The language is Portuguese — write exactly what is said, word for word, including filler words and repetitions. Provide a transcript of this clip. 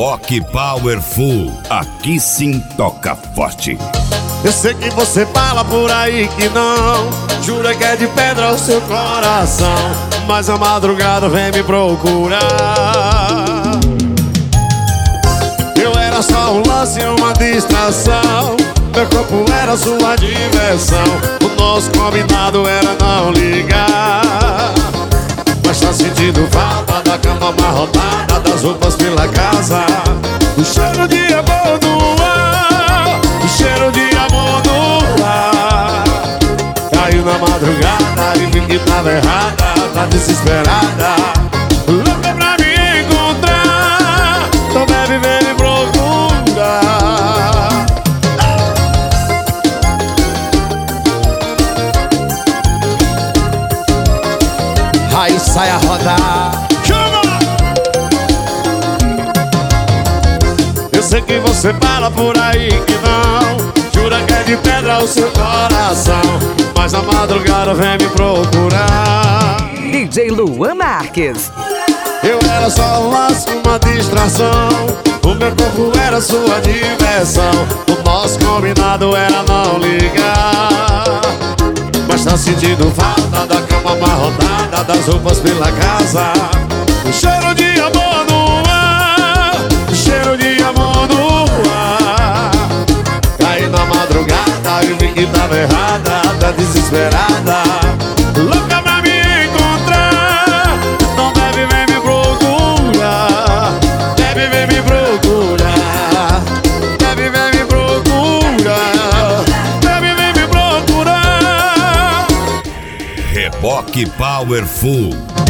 Reboque Powerful, aqui sim toca forte. Eu sei que você fala por aí que não, jura que é de pedra o seu coração, mas a madrugada vem me procurar. Eu era só um lance, uma distração, meu corpo era sua diversão, o nosso combinado era não ligar. Mas tá sentindo falta da cama amarrotada, das roupas pela casa, o cheiro de amor no ar, o cheiro de amor no ar. Caiu na madrugada e vi que tava errada, tá desesperada, louca pra me encontrar, então deve ver me procurar. Aí sai a rodar. Eu sei que você fala por aí que não, jura que é de pedra o seu coração, mas na madrugada vem me procurar. D J Luan Marques. Eu era só um laço, uma distração, o meu corpo era sua diversão, o nosso combinado era não ligar. Mas tá sentindo falta da cama amarrotada, das roupas pela casa, o cheiro de amor no ar, o cheiro de amor no ar. Caí na madrugada e vi que tava errada, tá desesperada, louca pra me encontrar, não deve vir me procurar, deve vir me procurar, deve vir me procurar, deve vir me procurar. Reboque Powerful.